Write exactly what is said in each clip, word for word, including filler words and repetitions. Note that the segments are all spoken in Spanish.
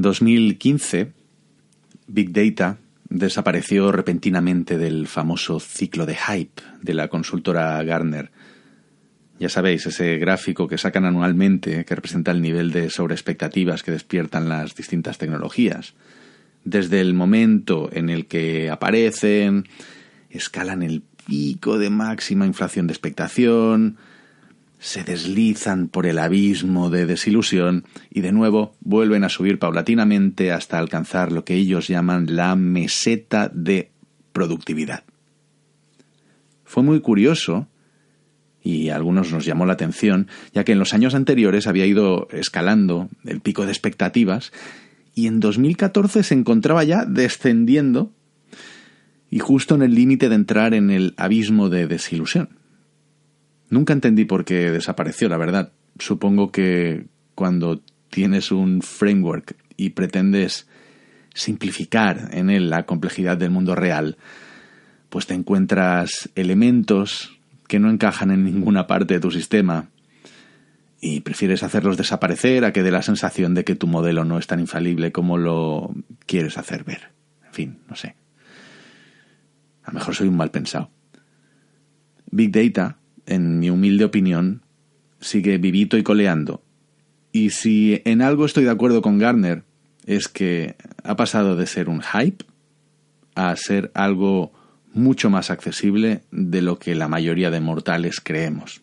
dos mil quince, Big Data desapareció repentinamente del famoso ciclo de hype de la consultora Gartner. Ya sabéis, ese gráfico que sacan anualmente que representa el nivel de sobreexpectativas que despiertan las distintas tecnologías. Desde el momento en el que aparecen, escalan el pico de máxima inflación de expectación, se deslizan por el abismo de desilusión y de nuevo vuelven a subir paulatinamente hasta alcanzar lo que ellos llaman la meseta de productividad. Fue muy curioso y a algunos nos llamó la atención, ya que en los años anteriores había ido escalando el pico de expectativas y en dos mil catorce se encontraba ya descendiendo y justo en el límite de entrar en el abismo de desilusión. Nunca entendí por qué desapareció, la verdad. Supongo que cuando tienes un framework y pretendes simplificar en él la complejidad del mundo real, pues te encuentras elementos que no encajan en ninguna parte de tu sistema y prefieres hacerlos desaparecer a que dé la sensación de que tu modelo no es tan infalible como lo quieres hacer ver. En fin, no sé. A lo mejor soy un mal pensado. Big Data, en mi humilde opinión, sigue vivito y coleando. Y si en algo estoy de acuerdo con Gartner, es que ha pasado de ser un hype a ser algo mucho más accesible de lo que la mayoría de mortales creemos.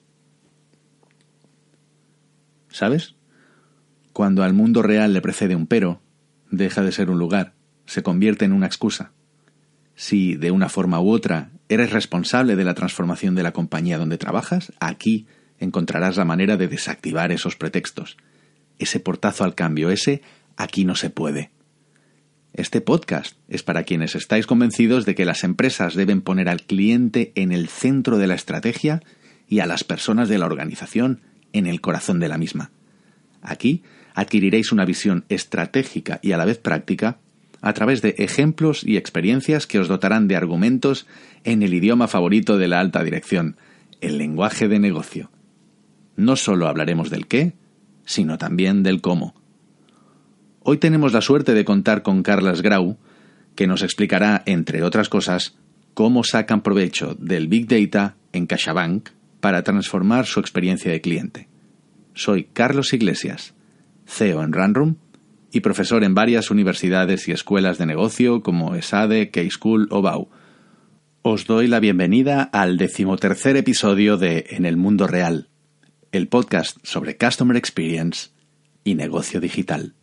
¿Sabes? Cuando al mundo real le precede un pero, deja de ser un lugar, se convierte en una excusa. Si, de una forma u otra, eres responsable de la transformación de la compañía donde trabajas, aquí encontrarás la manera de desactivar esos pretextos. Ese portazo al cambio, ese aquí no se puede. Este podcast es para quienes estáis convencidos de que las empresas deben poner al cliente en el centro de la estrategia y a las personas de la organización en el corazón de la misma. Aquí adquiriréis una visión estratégica y a la vez práctica a través de ejemplos y experiencias que os dotarán de argumentos en el idioma favorito de la alta dirección, el lenguaje de negocio. No solo hablaremos del qué, sino también del cómo. Hoy tenemos la suerte de contar con Carles Grau, que nos explicará, entre otras cosas, cómo sacan provecho del Big Data en CaixaBank para transformar su experiencia de cliente. Soy Carlos Iglesias, C E O en Runroom y profesor en varias universidades y escuelas de negocio como ESADE, K-School o B A U. Os doy la bienvenida al decimotercer episodio de En el Mundo Real, el podcast sobre Customer Experience y negocio digital.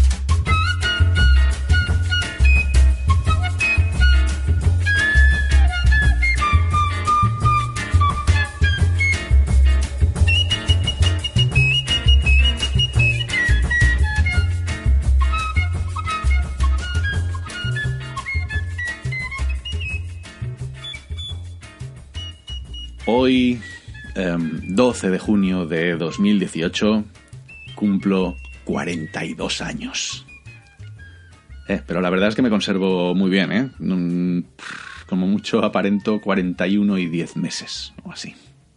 Hoy, eh, doce de junio de dos mil dieciocho, cumplo cuarenta y dos años. Eh, pero la verdad es que me conservo muy bien, ¿eh? Mm, como mucho aparento cuarenta y uno y diez meses, o así.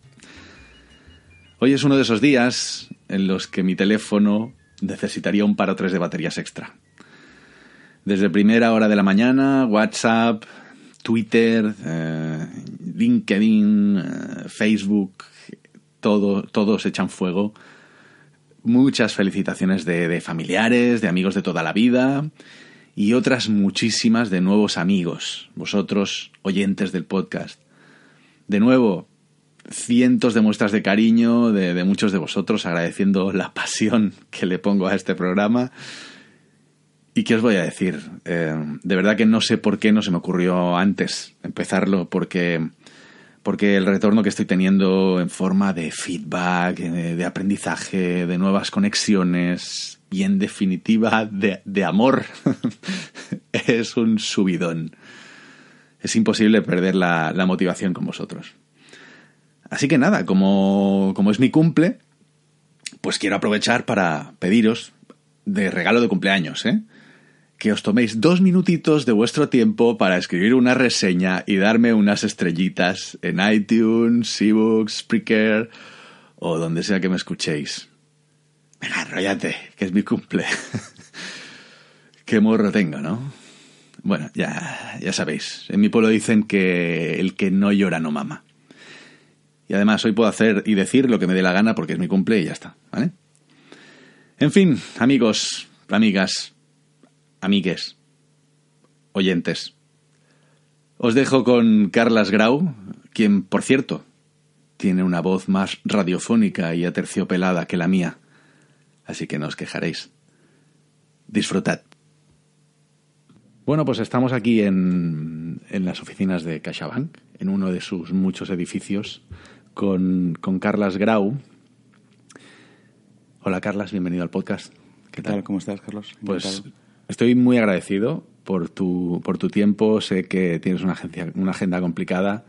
Hoy es uno de esos días en los que mi teléfono necesitaría un par o tres de baterías extra. Desde primera hora de la mañana, WhatsApp, Twitter, eh, LinkedIn, eh, Facebook, todo, todos echan fuego. Muchas felicitaciones de, de familiares, de amigos de toda la vida y otras muchísimas de nuevos amigos, vosotros, oyentes del podcast. De nuevo, cientos de muestras de cariño de, de muchos de vosotros, agradeciendo la pasión que le pongo a este programa. ¿Y qué os voy a decir? Eh, de verdad que no sé por qué no se me ocurrió antes empezarlo, porque, porque el retorno que estoy teniendo en forma de feedback, de, de aprendizaje, de nuevas conexiones y en definitiva de, de amor es un subidón. Es imposible perder la, la motivación con vosotros. Así que nada, como, como es mi cumple, pues quiero aprovechar para pediros de regalo de cumpleaños, ¿eh? que os toméis dos minutitos de vuestro tiempo para escribir una reseña y darme unas estrellitas en iTunes, eBooks, Spreaker o donde sea que me escuchéis. Venga, enróllate, que es mi cumple. Qué morro tengo, ¿no? Bueno, ya, ya sabéis. En mi pueblo dicen que el que no llora no mama. Y además hoy puedo hacer y decir lo que me dé la gana porque es mi cumple y ya está, ¿vale? En fin, amigos, amigas, amigues, oyentes. Os dejo con Carlas Grau, quien, por cierto, tiene una voz más radiofónica y aterciopelada que la mía. Así que no os quejaréis. Disfrutad. Bueno, pues estamos aquí en, en las oficinas de CaixaBank, en uno de sus muchos edificios, con, con Carlas Grau. Hola, Carlas, bienvenido al podcast. ¿Qué tal? ¿Cómo estás, Carlos? Pues estoy muy agradecido por tu, por tu tiempo. Sé que tienes una, agencia, una agenda complicada.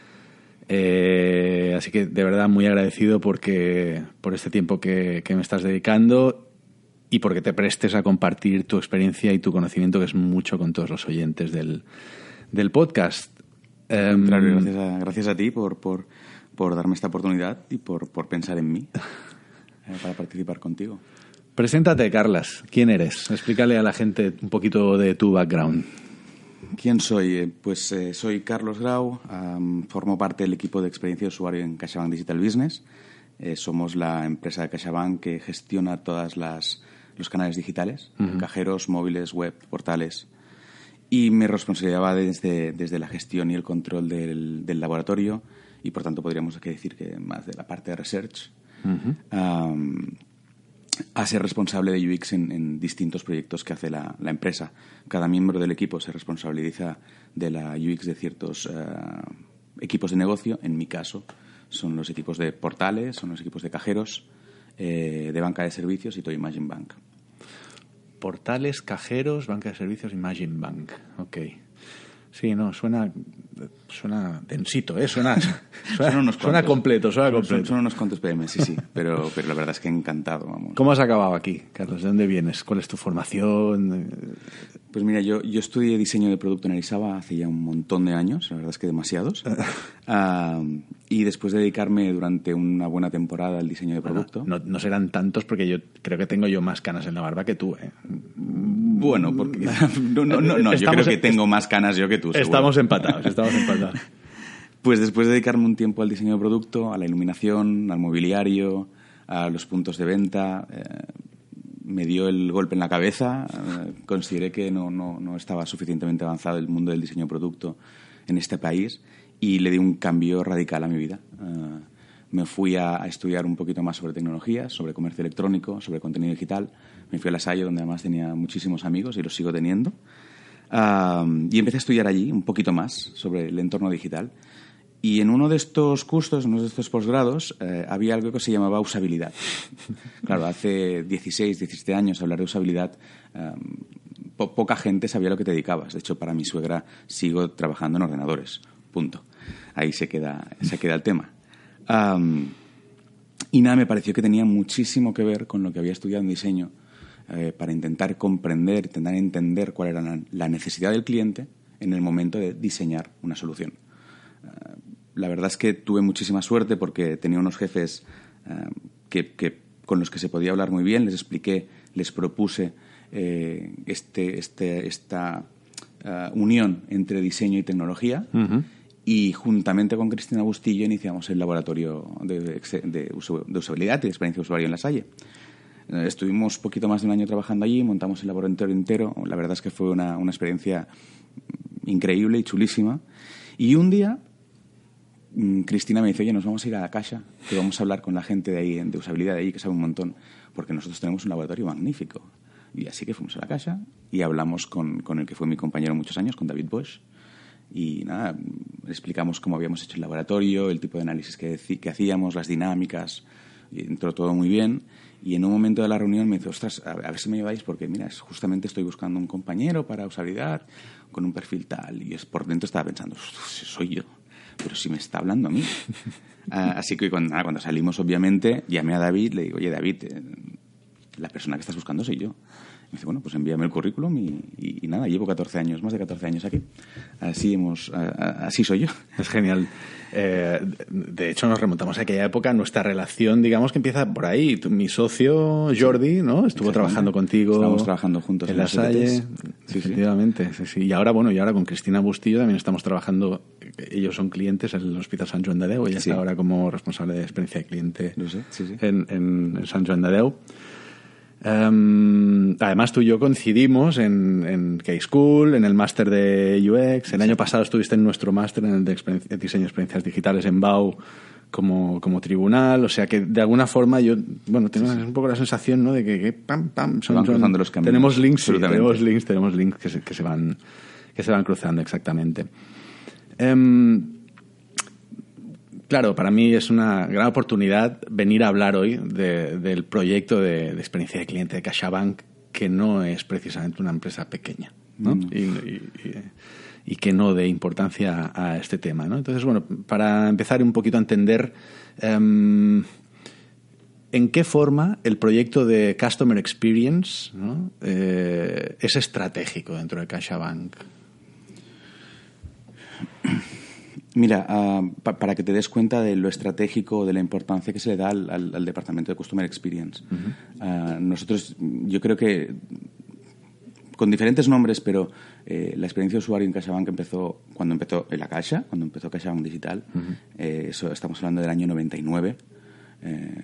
Eh, así que de verdad muy agradecido porque, por este tiempo que, que me estás dedicando y porque te prestes a compartir tu experiencia y tu conocimiento, que es mucho, con todos los oyentes del, del podcast. Um, claro, gracias a, gracias a ti por, por, por darme esta oportunidad y por, por pensar en mí eh, para participar contigo. Preséntate, Carlas. ¿Quién eres? Explícale a la gente un poquito de tu background. ¿Quién soy? Pues eh, soy Carlos Grau, um, formo parte del equipo de experiencia de usuario en CaixaBank Digital Business. Eh, somos la empresa de CaixaBank que gestiona todas las los canales digitales, uh-huh. cajeros, móviles, web, portales. Y mi responsabilidad va desde, desde la gestión y el control del, del laboratorio y, por tanto, podríamos decir que más de la parte de research, uh-huh. um, a ser responsable de U X en, en distintos proyectos que hace la, la empresa. Cada miembro del equipo se responsabiliza de la U X de ciertos uh, equipos de negocio. En mi caso, son los equipos de portales, son los equipos de cajeros, eh, de banca de servicios y todo Imagine Bank. Portales, cajeros, banca de servicios, Imagine Bank. Ok. Sí, no, suena suena densito, ¿eh? Suena, suena, son unos suena completo, suena completo. Son, son unos cuantos P M, sí, sí. Pero, pero la verdad es que encantado, vamos. ¿Cómo has acabado aquí, Carlos? ¿De dónde vienes? ¿Cuál es tu formación? Pues mira, yo, yo estudié diseño de producto en Arizaba hace ya un montón de años, la verdad es que demasiados. uh, y después de dedicarme durante una buena temporada al diseño de producto... Bueno, no, no serán tantos porque yo creo que tengo yo más canas en la barba que tú, ¿eh? Bueno, porque... no, no, no, no yo creo que tengo más canas yo que tú, seguro. Estamos empatados, estamos empatados. Pues después de dedicarme un tiempo al diseño de producto, a la iluminación, al mobiliario, a los puntos de venta... Eh, me dio el golpe en la cabeza. Eh, consideré que no, no, no estaba suficientemente avanzado el mundo del diseño de producto en este país y le di un cambio radical a mi vida. Eh, me fui a, a estudiar un poquito más sobre tecnología, sobre comercio electrónico, sobre contenido digital. Me fui a La Salle, donde además tenía muchísimos amigos y los sigo teniendo. Uh, y empecé a estudiar allí un poquito más sobre el entorno digital. Y en uno de estos cursos, en uno de estos posgrados, eh, había algo que se llamaba usabilidad. Claro, hace dieciséis, diecisiete años hablar de usabilidad, eh, po- poca gente sabía a lo que te dedicabas. De hecho, para mi suegra sigo trabajando en ordenadores. Punto. Ahí se queda, se queda el tema. Um, y nada, me pareció que tenía muchísimo que ver con lo que había estudiado en diseño eh, para intentar comprender, intentar entender cuál era la, la necesidad del cliente en el momento de diseñar una solución. Uh, la verdad es que tuve muchísima suerte porque tenía unos jefes uh, que, que, con los que se podía hablar muy bien. Les expliqué, les propuse eh, este, este, esta uh, unión entre diseño y tecnología. Uh-huh. Y juntamente con Cristina Bustillo iniciamos el laboratorio de, de, de, uso, de usabilidad y de experiencia de usuario en La Salle. Uh, estuvimos poquito más de un año trabajando allí, montamos el laboratorio entero. La verdad es que fue una, una experiencia increíble y chulísima. Y un día Cristina me dice, oye, nos vamos a ir a la Caixa, que vamos a hablar con la gente de ahí, de usabilidad de ahí, que sabe un montón, porque nosotros tenemos un laboratorio magnífico. Y así que fuimos a la Caixa y hablamos con, con el que fue mi compañero muchos años, con David Bosch. Y nada, le explicamos cómo habíamos hecho el laboratorio, el tipo de análisis que, que hacíamos, las dinámicas, y entró todo muy bien. Y en un momento de la reunión me dice, ostras, a ver si me ayudáis, porque mira, justamente estoy buscando un compañero para usabilidad con un perfil tal. Y es, por dentro estaba pensando, soy yo. Pero si me está hablando a mí. uh, así que cuando, nada, cuando salimos, obviamente, llamé a David, le digo, oye, David, eh, la persona que estás buscando soy yo. Me dice, bueno, pues envíame el currículum y, y, y nada, llevo catorce años, más de catorce años aquí. Así hemos, a, a, así soy yo. Es genial. Eh, de hecho, nos remontamos a aquella época. Nuestra relación, digamos que empieza por ahí. Tu, mi socio, Jordi, ¿no? Estuvo trabajando contigo. Estamos trabajando juntos en, en La Salle. Sí, efectivamente. Sí. Sí, sí. Y ahora, bueno, y ahora con Cristina Bustillo también estamos trabajando. Ellos son clientes en el Hospital Sant Joan de Déu. Ella sí. está ahora como responsable de experiencia de cliente Lo sé. Sí, sí. En, en, en Sant Joan de Déu. Um, además, tú y yo coincidimos en, en K-School, en el máster de U X. El año pasado estuviste en nuestro máster en el de experien- diseño de experiencias digitales en B A U como, como tribunal. O sea que, de alguna forma, yo bueno tengo sí, sí. un poco la sensación, ¿no?, de que, que pam, pam, son, van cruzando los caminos. Tenemos links, sí, tenemos links, tenemos links que se, que se van que se van cruzando exactamente. Um, Claro, para mí es una gran oportunidad venir a hablar hoy de, del proyecto de, de experiencia de cliente de CaixaBank, que no es precisamente una empresa pequeña, ¿no? Mm. Y, y, y, y que no dé importancia a este tema, ¿no? Entonces, bueno, para empezar un poquito a entender um, en qué forma el proyecto de Customer Experience, ¿no?, eh, es estratégico dentro de CaixaBank. Mira, uh, pa- para que te des cuenta de lo estratégico, de la importancia que se le da al, al, al departamento de Customer Experience. Uh-huh. Uh, nosotros, yo creo que, con diferentes nombres, pero eh, la experiencia de usuario en CaixaBank empezó cuando empezó en la Caixa, cuando empezó CaixaBank Digital. Uh-huh. Eh, eso estamos hablando del año noventa y nueve, eh,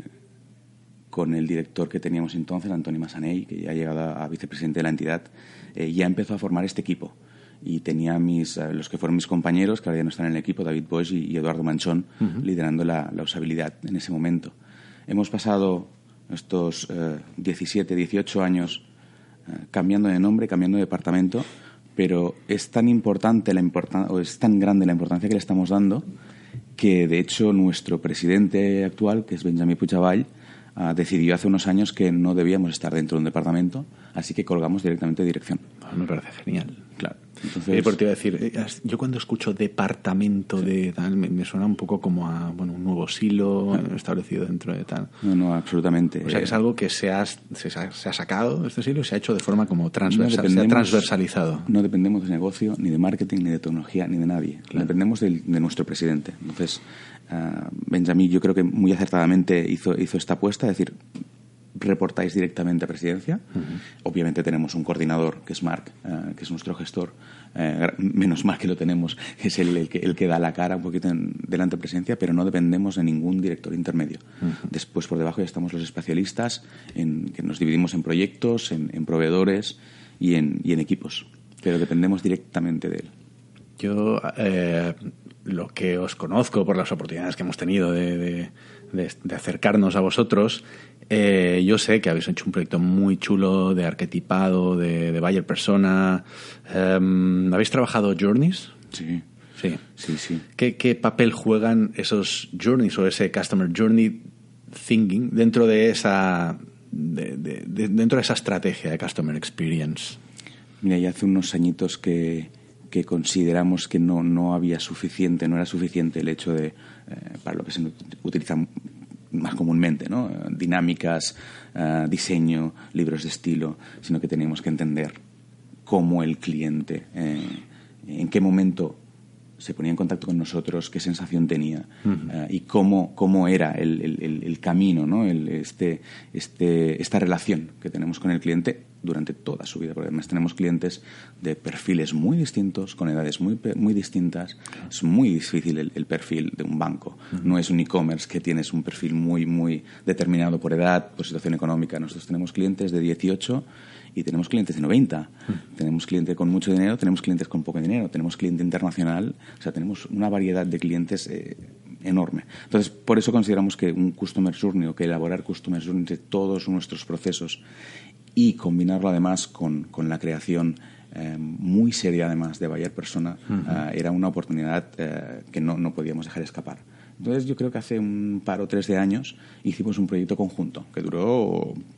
con el director que teníamos entonces, Antoni Massanell, que ya ha llegado a, a vicepresidente de la entidad, eh, ya empezó a formar este equipo. Y tenía mis, uh, los que fueron mis compañeros, que ahora ya no están en el equipo, David Boix y, y Eduardo Manchón, uh-huh. liderando la, la usabilidad en ese momento. Hemos pasado estos uh, diecisiete, dieciocho años uh, cambiando de nombre, cambiando de departamento, pero es tan importante la importan- o es tan grande la importancia que le estamos dando que, de hecho, nuestro presidente actual, que es Benjamí Puigdevall, uh, decidió hace unos años que no debíamos estar dentro de un departamento, así que colgamos directamente de dirección. Oh, me parece genial, claro. Entonces, eh, porque te iba a decir, yo cuando escucho departamento sí. de tal, me, me suena un poco como a bueno un nuevo silo sí. establecido dentro de tal. No, no, absolutamente. O sea, es algo que se ha, se ha, se ha sacado de este silo y se ha hecho de forma como transversal, no se ha transversalizado. No dependemos de negocio, ni de marketing, ni de tecnología, ni de nadie. Claro. Dependemos de, de nuestro presidente. Entonces, uh, Benjamín, yo creo que muy acertadamente hizo, hizo esta apuesta, es decir, reportáis directamente a presidencia. Uh-huh. Obviamente tenemos un coordinador, que es Marc, uh, que es nuestro gestor. Uh, menos mal que lo tenemos, es el, el, que, el que da la cara un poquito en, delante de presidencia, pero no dependemos de ningún director intermedio. Uh-huh. Después, por debajo, ya estamos los especialistas, en, que nos dividimos en proyectos, en, en proveedores y en, y en equipos. Pero dependemos directamente de él. Yo, eh, lo que os conozco por las oportunidades que hemos tenido de, de, de, de acercarnos a vosotros, eh, yo sé que habéis hecho un proyecto muy chulo de arquetipado, de, de buyer persona. Um, ¿Habéis trabajado journeys? Sí. Sí. Sí, sí. ¿Qué, ¿Qué papel juegan esos journeys o ese customer journey thinking dentro de esa, de, de, de, dentro de esa estrategia de customer experience? Mira, ya hace unos añitos que, que consideramos que no, no había suficiente, no era suficiente el hecho de, eh, para lo que se utiliza más comúnmente, ¿no? Dinámicas, uh, diseño, libros de estilo, sino que teníamos que entender cómo el cliente, eh, en qué momento se ponía en contacto con nosotros, qué sensación tenía uh-huh. uh, y cómo, cómo era el, el, el camino, ¿no? el, este, este, esta relación que tenemos con el cliente durante toda su vida, porque además tenemos clientes de perfiles muy distintos, con edades muy, muy distintas. Claro. Es muy difícil el, el perfil de un banco. Uh-huh. No es un e-commerce que tienes un perfil muy, muy determinado por edad, por situación económica. Nosotros tenemos clientes de dieciocho y tenemos clientes de noventa. Uh-huh. Tenemos cliente con mucho dinero, tenemos clientes con poco dinero, tenemos cliente internacional. O sea, tenemos una variedad de clientes eh, enorme. Entonces, por eso consideramos que un Customer Journey o que elaborar Customer Journey de todos nuestros procesos y combinarlo además con, con la creación eh, muy seria además de buyer persona uh-huh. uh, era una oportunidad uh, que no, no podíamos dejar escapar. Entonces yo creo que hace un par o tres de años hicimos un proyecto conjunto que duró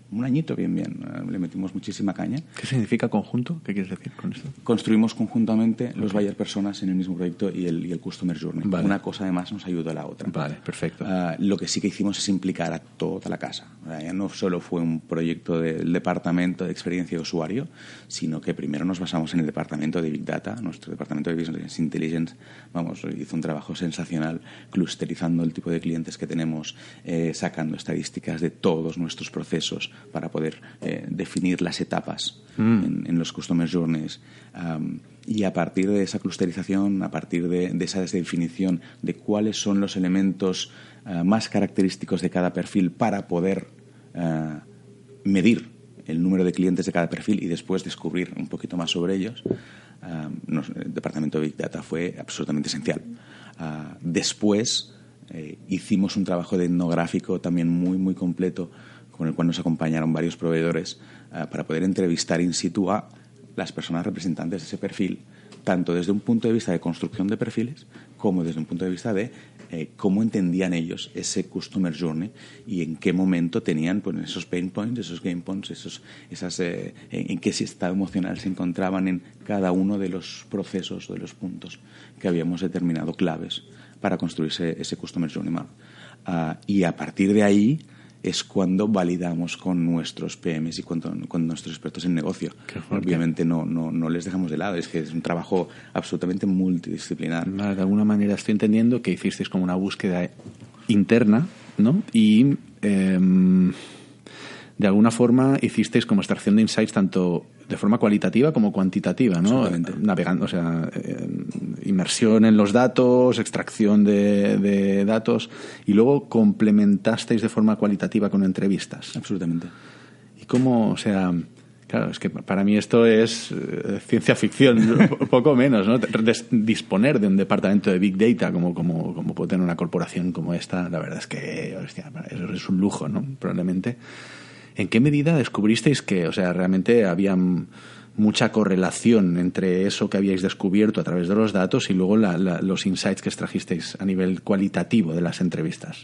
un añito bien, bien. Le metimos muchísima caña. ¿Qué significa conjunto? ¿Qué quieres decir con esto? Construimos conjuntamente okay. los buyer personas en el mismo proyecto y el, y el customer journey. Vale. Una cosa además nos ayuda a la otra. Vale, perfecto. Uh, lo que sí que hicimos es implicar a toda la casa. Ya no solo fue un proyecto del departamento de experiencia de usuario, sino que primero nos basamos en el departamento de Big Data. Nuestro departamento de Business Intelligence, vamos, hizo un trabajo sensacional clusterizando el tipo de clientes que tenemos, eh, sacando estadísticas de todos nuestros procesos para poder eh, definir las etapas mm. en, en los Customer Journeys. Um, y a partir de esa clusterización, a partir de, de esa definición de cuáles son los elementos uh, más característicos de cada perfil para poder uh, medir el número de clientes de cada perfil y después descubrir un poquito más sobre ellos, uh, nos, el departamento de Big Data fue absolutamente esencial. Uh, después eh, hicimos un trabajo de etnográfico también muy, muy completo, con el cual nos acompañaron varios proveedores uh, para poder entrevistar in situ a las personas representantes de ese perfil, tanto desde un punto de vista de construcción de perfiles como desde un punto de vista de eh, cómo entendían ellos ese customer journey y en qué momento tenían pues, esos pain points, esos game points, esos, esas, eh, en, en qué estado emocional se encontraban en cada uno de los procesos, de los puntos que habíamos determinado claves para construir ese, ese customer journey map. Uh, y a partir de ahí es cuando validamos con nuestros P Ms y con, con nuestros expertos en negocio. Obviamente no, no, no les dejamos de lado, es que es un trabajo absolutamente multidisciplinar. De alguna manera estoy entendiendo que hicisteis como una búsqueda interna, ¿no? Y eh, de alguna forma hicisteis como extracción de insights tanto de forma cualitativa como cuantitativa, ¿no? Navegando, o sea, eh, inmersión en los datos, extracción de, de datos y luego complementasteis de forma cualitativa con entrevistas. Absolutamente. ¿Y cómo, o sea, claro, es que para mí esto es eh, ciencia ficción, poco menos, ¿no? Des, disponer de un departamento de Big Data como, como, como puede tener una corporación como esta, la verdad es que, hostia, es, es un lujo, ¿no? Probablemente. ¿En qué medida descubristeis que, o sea, realmente había mucha correlación entre eso que habíais descubierto a través de los datos y luego la, la, los insights que extrajisteis a nivel cualitativo de las entrevistas?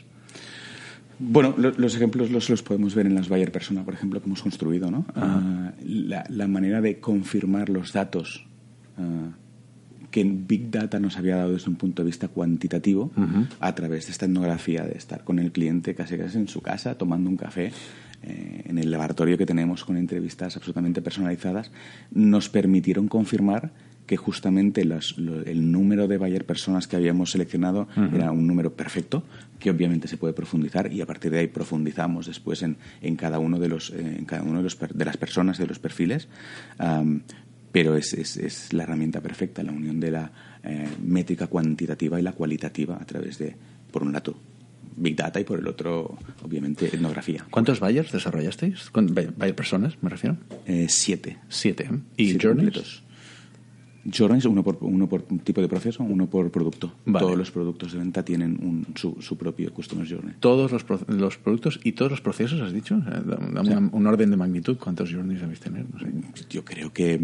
Bueno, lo, los ejemplos los, los podemos ver en las buyer persona, por ejemplo, que hemos construido, ¿no? Uh, la, la manera de confirmar los datos uh, que Big Data nos había dado desde un punto de vista cuantitativo uh-huh. a través de esta etnografía de estar con el cliente casi casi en su casa tomando un café eh, en el laboratorio que tenemos con entrevistas absolutamente personalizadas, nos permitieron confirmar que justamente los, lo, el número de buyer personas que habíamos seleccionado uh-huh. era un número perfecto, que obviamente se puede profundizar y a partir de ahí profundizamos después en, en cada uno de los eh, en cada uno de los de las personas, de los perfiles. Um, pero es, es, es la herramienta perfecta, la unión de la eh, métrica cuantitativa y la cualitativa a través de, por un lado, Big Data y por el otro, obviamente, etnografía. ¿Cuántos buyers desarrollasteis? ¿Buyer personas, me refiero? Eh, siete. Siete. ¿Y siete journeys? Completos. Journeys, uno por, uno por tipo de proceso, uno por producto. Vale. Todos los productos de venta tienen un, su, su propio Customer Journey. ¿Todos los, pro, los productos y todos los procesos, has dicho? Dame sí. un, un orden de magnitud. ¿Cuántos journeys habéis tener? No sé. Yo creo que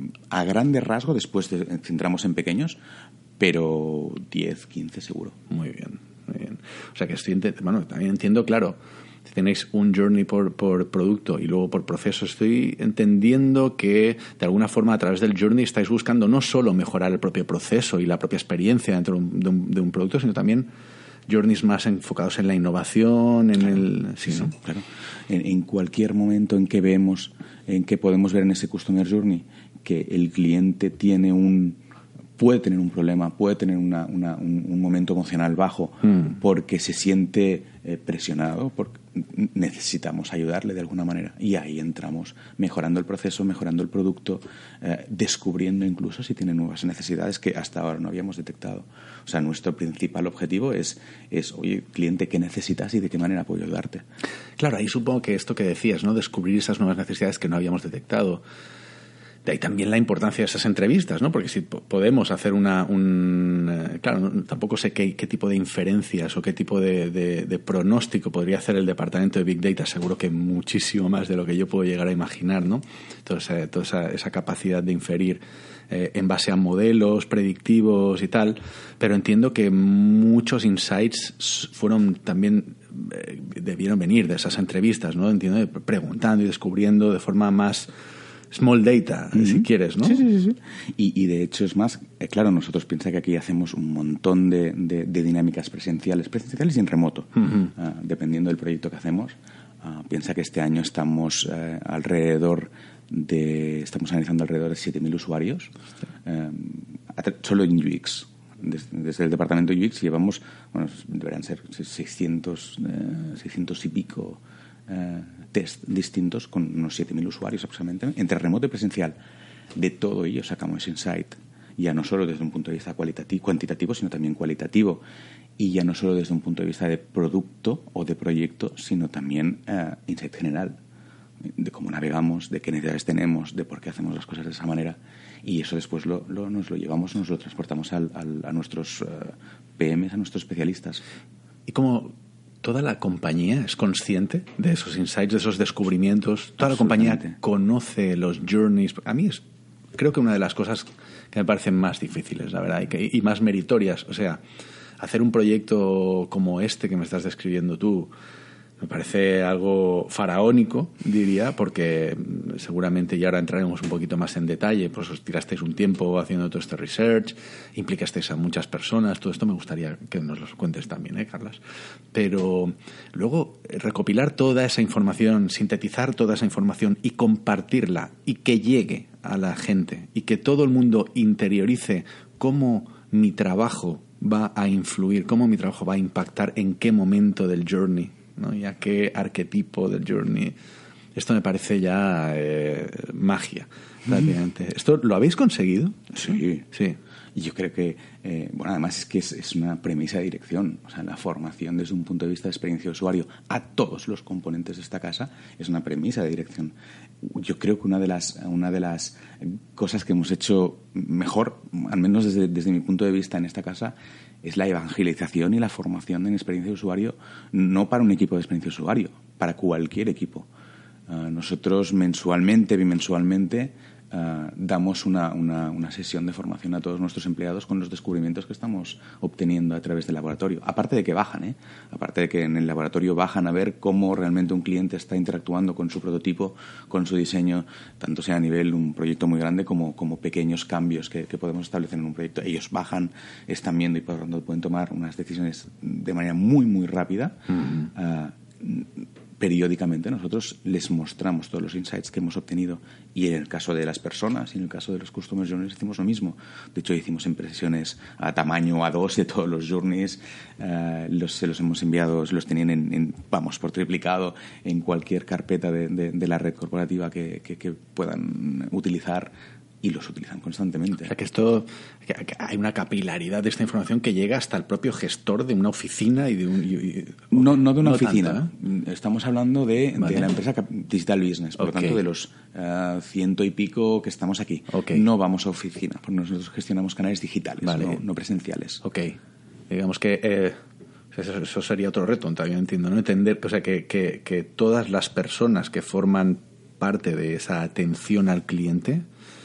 a grandes rasgos, después de, centramos en pequeños, pero diez, quince seguro. Muy bien, muy bien. O sea que estoy, bueno, también entiendo, claro, si tenéis un journey por, por producto y luego por proceso, estoy entendiendo que de alguna forma a través del journey estáis buscando no solo mejorar el propio proceso y la propia experiencia dentro de un, de un, de un producto, sino también journeys más enfocados en la innovación, en claro, el... Sí, sí, ¿no? Claro. En, en cualquier momento en que vemos, en que podemos ver en ese Customer Journey que el cliente tiene un... puede tener un problema, puede tener una, una, un, un momento emocional bajo mm. porque se siente eh, presionado, porque necesitamos ayudarle de alguna manera. Y ahí entramos mejorando el proceso, mejorando el producto, eh, descubriendo incluso si tiene nuevas necesidades que hasta ahora no habíamos detectado. O sea, nuestro principal objetivo es, es oye, cliente, ¿qué necesitas y de qué manera puedo ayudarte? Claro, ahí supongo que esto que decías, ¿no? Descubrir esas nuevas necesidades que no habíamos detectado. De ahí también la importancia de esas entrevistas, ¿no? Porque si podemos hacer una... Un, eh, claro, no, tampoco sé qué, qué tipo de inferencias o qué tipo de, de, de pronóstico podría hacer el departamento de Big Data. Seguro que muchísimo más de lo que yo puedo llegar a imaginar, ¿no? Entonces, toda esa, esa capacidad de inferir eh, en base a modelos predictivos y tal. Pero entiendo que muchos insights fueron también... Eh, debieron venir de esas entrevistas, ¿no? Entiendo, preguntando y descubriendo de forma más... Small data, uh-huh. si quieres, ¿no? Sí, sí, sí. Y, y de hecho es más, eh, claro, nosotros piensa que aquí hacemos un montón de, de, de dinámicas presenciales, presenciales y en remoto, uh-huh. uh, dependiendo del proyecto que hacemos. Uh, piensa que este año estamos uh, alrededor de, estamos analizando alrededor de siete mil usuarios, uh, solo en U X. Desde, desde el departamento de U X llevamos, bueno, deberán ser seiscientos, uh, seiscientos y pico Uh, test distintos con unos siete mil usuarios aproximadamente, entre remoto y presencial. De todo ello sacamos insight, ya no solo desde un punto de vista cualitativo, cuantitativo, sino también cualitativo, y ya no solo desde un punto de vista de producto o de proyecto, sino también uh, insight general, de cómo navegamos, de qué necesidades tenemos, de por qué hacemos las cosas de esa manera, y eso después lo, lo, nos lo llevamos, nos lo transportamos al, al, a nuestros uh, P Ms, a nuestros especialistas. ¿Y cómo toda la compañía es consciente de esos insights, de esos descubrimientos? ¿Toda la compañía conoce los journeys? A mí es, creo que una de las cosas que me parecen más difíciles, la verdad, y, que, y más meritorias. O sea, hacer un proyecto como este que me estás describiendo tú me parece algo faraónico, diría, porque seguramente, y ahora entraremos un poquito más en detalle, pues os tirasteis un tiempo haciendo todo este research, implicasteis a muchas personas, todo esto me gustaría que nos lo cuentes también, ¿eh, Carlas? Pero luego recopilar toda esa información, sintetizar toda esa información y compartirla y que llegue a la gente y que todo el mundo interiorice cómo mi trabajo va a influir, cómo mi trabajo va a impactar en qué momento del journey, ¿no? Y a qué arquetipo del journey. Esto me parece ya eh, magia, prácticamente. Mm. ¿Esto lo habéis conseguido? Sí. Sí. Y yo creo que, eh, bueno, además es que es, es una premisa de dirección. O sea, la formación desde un punto de vista de experiencia de usuario a todos los componentes de esta casa es una premisa de dirección. Yo creo que una de las, una de las cosas que hemos hecho mejor, al menos desde, desde mi punto de vista en esta casa, es la evangelización y la formación en experiencia de usuario, no para un equipo de experiencia de usuario, para cualquier equipo. Uh, nosotros mensualmente, bimensualmente, uh, damos una, una, una sesión de formación a todos nuestros empleados con los descubrimientos que estamos obteniendo a través del laboratorio. Aparte de que bajan, ¿eh? Aparte de que en el laboratorio bajan a ver cómo realmente un cliente está interactuando con su prototipo, con su diseño, tanto sea a nivel un proyecto muy grande como, como pequeños cambios que, que podemos establecer en un proyecto. Ellos bajan, están viendo y por lo tanto pueden tomar unas decisiones de manera muy, muy rápida. Mm-hmm. Uh, periódicamente nosotros les mostramos todos los insights que hemos obtenido, y en el caso de las personas y en el caso de los customer journeys hicimos lo mismo. De hecho, hicimos impresiones a tamaño A dos de todos los journeys, uh, los, se los hemos enviado, los tenían en, en, vamos, por triplicado en cualquier carpeta de, de, de la red corporativa que, que, que puedan utilizar, y los utilizan constantemente. O sea, que esto, que hay una capilaridad de esta información que llega hasta el propio gestor de una oficina y de un... Y, no, no de una no oficina. tanto, ¿eh? Estamos hablando de, vale. de la empresa Digital Business, por okay. lo tanto, de los uh, ciento y pico que estamos aquí. Okay. No vamos a oficina, porque nosotros gestionamos canales digitales, vale. no, no presenciales. Ok. Digamos que... Eh... Eso, eso sería otro reto, también entiendo, ¿no? Entender, o sea, que, que, que todas las personas que forman parte de esa atención al cliente,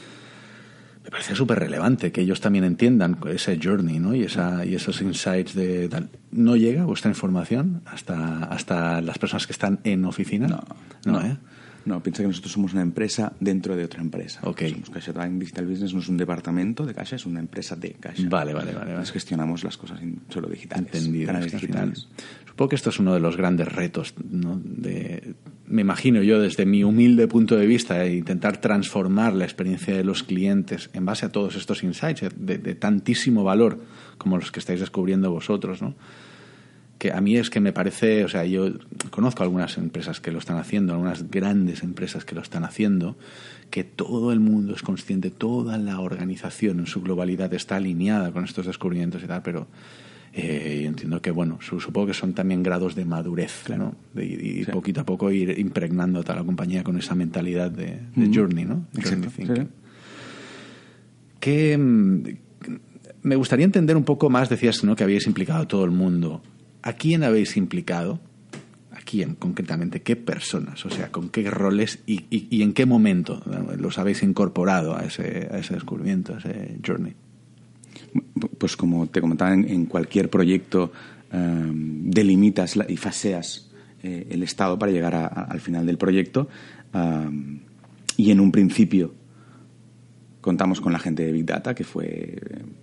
me parece súper relevante que ellos también entiendan ese journey, ¿no? Y esa y esos insights de tal. ¿No llega vuestra información hasta hasta las personas que están en oficina? No, no, no. ¿eh? No, piensa que nosotros somos una empresa dentro de otra empresa. Okay. Somos CaixaBank Digital Business, no es un departamento de Caixa, es una empresa de Caixa. Vale, vale, vale. Nos gestionamos las cosas solo digitales. Entendido. Canales digitales. Supongo que esto es uno de los grandes retos, ¿no? De, me imagino yo, desde mi humilde punto de vista, de intentar transformar la experiencia de los clientes en base a todos estos insights de, de tantísimo valor como los que estáis descubriendo vosotros, ¿no? Que a mí es que me parece, o sea, yo conozco algunas empresas que lo están haciendo, algunas grandes empresas que lo están haciendo, que todo el mundo es consciente, toda la organización en su globalidad está alineada con estos descubrimientos y tal, pero eh, entiendo que, bueno, supongo que son también grados de madurez, claro, ¿no? De, y y sí. poquito a poco ir impregnando a toda la compañía con esa mentalidad de, de mm-hmm. journey, ¿no? Journey Exacto. Sí. ¿qué, me gustaría entender un poco más, decías, ¿no?, que habíais implicado a todo el mundo. ¿A quién habéis implicado? ¿A quién concretamente? ¿Qué personas? O sea, ¿con qué roles y, y, y en qué momento los habéis incorporado a ese, a ese descubrimiento, a ese journey? Pues como te comentaba, en, en cualquier proyecto um, delimitas la, y faseas eh, el estado para llegar a, a, al final del proyecto, um, y en un principio contamos con la gente de Big Data, que fue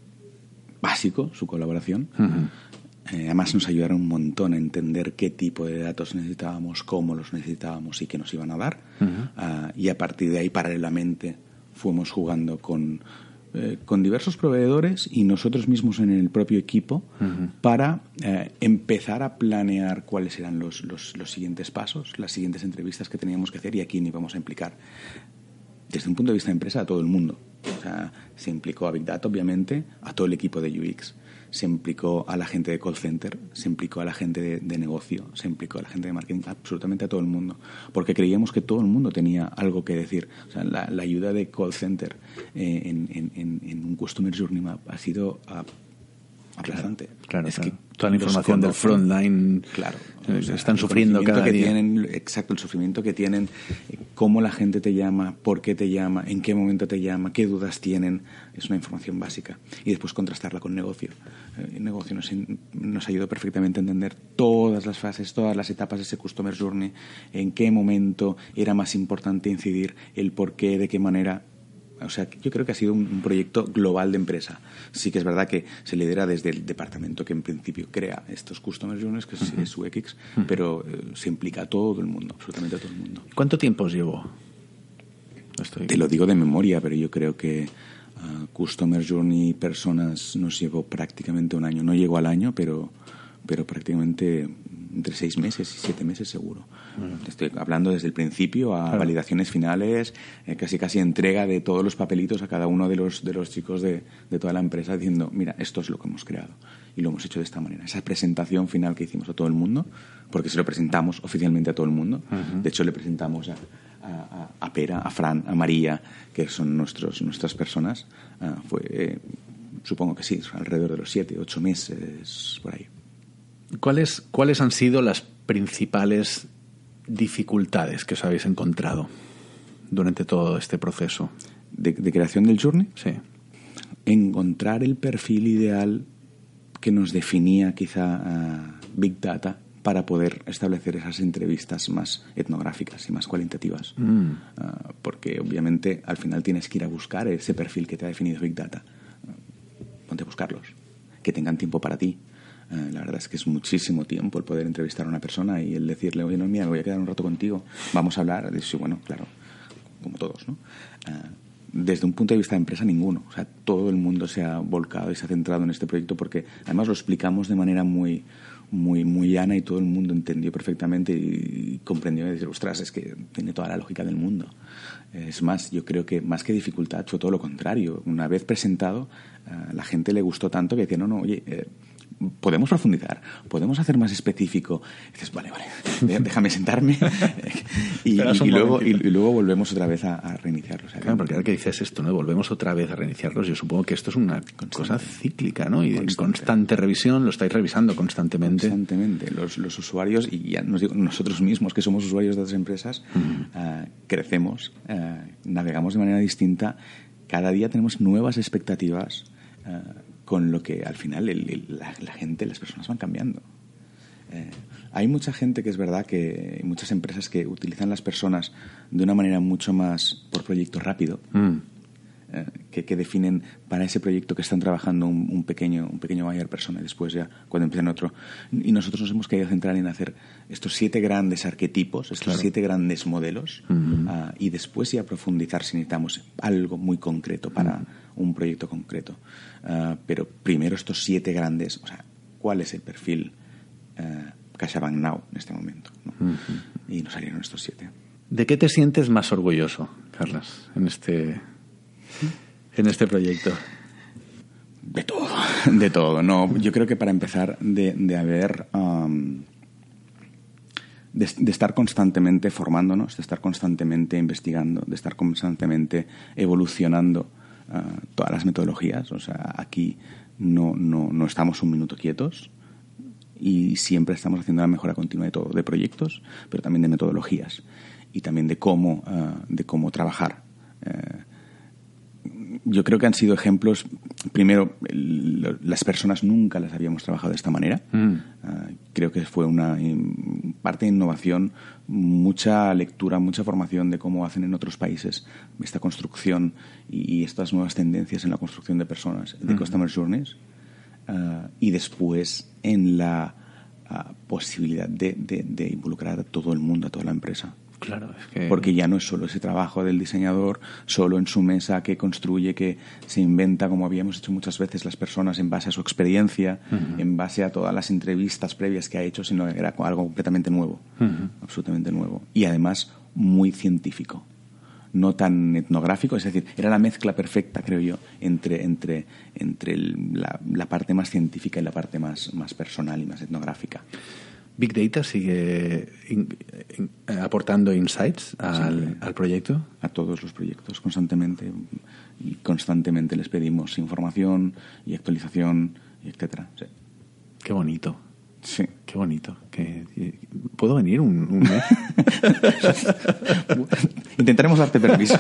básico su colaboración. Uh-huh. Eh, además nos ayudaron un montón a entender qué tipo de datos necesitábamos, cómo los necesitábamos y qué nos iban a dar. Uh-huh. Uh, y a partir de ahí, paralelamente, fuimos jugando con, eh, con diversos proveedores y nosotros mismos en el propio equipo, uh-huh, para eh, empezar a planear cuáles eran los, los, los siguientes pasos, las siguientes entrevistas que teníamos que hacer y a quién íbamos a implicar. Desde un punto de vista de empresa, a todo el mundo. O sea, se implicó a Big Data, obviamente, a todo el equipo de U X. Se implicó a la gente de call center, se implicó a la gente de, de negocio, se implicó a la gente de marketing, absolutamente a todo el mundo. Porque creíamos que todo el mundo tenía algo que decir. O sea, la, la ayuda de call center eh, en, en, en un Customer Journey Map ha sido uh, aplastante. Claro, es claro. que toda la información del frontline, claro, eh, o sea, están sufriendo cada que día. Tienen, exacto, el sufrimiento que tienen, cómo la gente te llama, por qué te llama, en qué momento te llama, qué dudas tienen, es una información básica. Y después contrastarla con negocio. Eh, el negocio nos, nos ayudó perfectamente a entender todas las fases, todas las etapas de ese Customer Journey, en qué momento era más importante incidir, el por qué, de qué manera. O sea, yo creo que ha sido un, un proyecto global de empresa. Sí que es verdad que se lidera desde el departamento que en principio crea estos Customer Journeys, que es, uh-huh, es U X, uh-huh, pero eh, se implica a todo el mundo, absolutamente a todo el mundo. ¿Cuánto tiempo os llevó? Estoy... Te lo digo de memoria, pero yo creo que uh, Customer Journey personas nos llevó prácticamente un año. No llegó al año, pero, pero prácticamente entre seis meses y siete meses seguro. Uh-huh. Estoy hablando desde el principio a, claro, validaciones finales, eh, casi casi entrega de todos los papelitos a cada uno de los de los chicos de, de toda la empresa diciendo, mira, esto es lo que hemos creado y lo hemos hecho de esta manera. Esa presentación final que hicimos a todo el mundo, porque se lo presentamos oficialmente a todo el mundo. Uh-huh. De hecho, le presentamos a, a, a Pera, a Fran, a María, que son nuestros nuestras personas. Uh, fue, eh, supongo que sí, alrededor de los siete, ocho meses por ahí. ¿Cuáles, ¿Cuáles han sido las principales dificultades que os habéis encontrado durante todo este proceso? ¿De, de creación del Journey? Sí. Encontrar el perfil ideal que nos definía quizá uh, Big Data para poder establecer esas entrevistas más etnográficas y más cualitativas. Mm. Uh, porque obviamente al final tienes que ir a buscar ese perfil que te ha definido Big Data. Uh, ponte a buscarlos. Que tengan tiempo para ti. Uh, la verdad es que es muchísimo tiempo el poder entrevistar a una persona y el decirle, oye, no, mira, me voy a quedar un rato contigo, vamos a hablar. Y sí, bueno, claro, como todos, ¿no? Uh, desde un punto de vista de empresa, ninguno. O sea, todo el mundo se ha volcado y se ha centrado en este proyecto porque además lo explicamos de manera muy, muy, muy llana y todo el mundo entendió perfectamente y comprendió y dice, ostras, es que tiene toda la lógica del mundo. Es más, yo creo que más que dificultad fue todo lo contrario. Una vez presentado, a la gente le gustó tanto que decía, no, no, oye, eh, podemos profundizar, podemos hacer más específico. Y dices, vale, vale, déjame sentarme y, y, y, luego, y, y luego volvemos otra vez a, a reiniciarlos. Claro, porque ahora que dices esto, ¿no? Volvemos otra vez a reiniciarlos. Yo supongo que esto es una Constante. cosa cíclica, ¿no? Y Constante. constante revisión, lo estáis revisando constantemente. Constantemente. Los, los usuarios, y ya nos digo, nosotros mismos, que somos usuarios de otras empresas, uh-huh. uh, crecemos, uh, navegamos de manera distinta. Cada día tenemos nuevas expectativas, uh, con lo que al final el, el, la, la gente, las personas van cambiando. Eh, hay mucha gente que es verdad que, muchas empresas que utilizan las personas de una manera mucho más por proyecto rápido, mm. eh, que, que definen para ese proyecto que están trabajando un, un pequeño un pequeño buyer persona y después ya cuando empiezan otro. Y nosotros nos hemos querido centrar en hacer estos siete grandes arquetipos, estos claro. siete grandes modelos, mm-hmm. uh, y después ya profundizar si necesitamos algo muy concreto para mm. un proyecto concreto. Uh, pero primero estos siete grandes, o sea, ¿cuál es el perfil uh, CaixaBank Now en este momento? ¿No? Uh-huh. Y nos salieron estos siete. ¿De qué te sientes más orgulloso, Carlas, en este, en este proyecto? De todo, de todo. No, yo creo que para empezar, de, de haber... Um, de, de estar constantemente formándonos, de estar constantemente investigando, de estar constantemente evolucionando uh, todas las metodologías. O sea, aquí no, no, no estamos un minuto quietos y siempre estamos haciendo la mejora continua de todo, de proyectos, pero también de metodologías y también de cómo, uh, de cómo trabajar. Uh, yo creo que han sido ejemplos. Primero, el, las personas nunca las habíamos trabajado de esta manera. Mm. Uh, creo que fue una in, parte de innovación, mucha lectura, mucha formación de cómo hacen en otros países esta construcción y, y estas nuevas tendencias en la construcción de personas, de mm. Customer Journeys. Uh, y después en la uh, posibilidad de, de, de involucrar a todo el mundo, a toda la empresa. Claro, es que... Porque ya no es solo ese trabajo del diseñador, solo en su mesa que construye, que se inventa, como habíamos hecho muchas veces las personas, en base a su experiencia, uh-huh. en base a todas las entrevistas previas que ha hecho, sino que era algo completamente nuevo, uh-huh. absolutamente nuevo. Y además muy científico, no tan etnográfico, es decir, era la mezcla perfecta, creo yo, entre, entre, entre el, la, la parte más científica y la parte más, más personal y más etnográfica. ¿Big Data sigue in, in, aportando insights al, sí, al proyecto? A todos los proyectos, constantemente. Y constantemente les pedimos información y actualización, etcétera. Sí. Qué bonito. Sí. Qué bonito. ¿Qué, ¿Puedo venir un, un mes? Intentaremos darte permiso.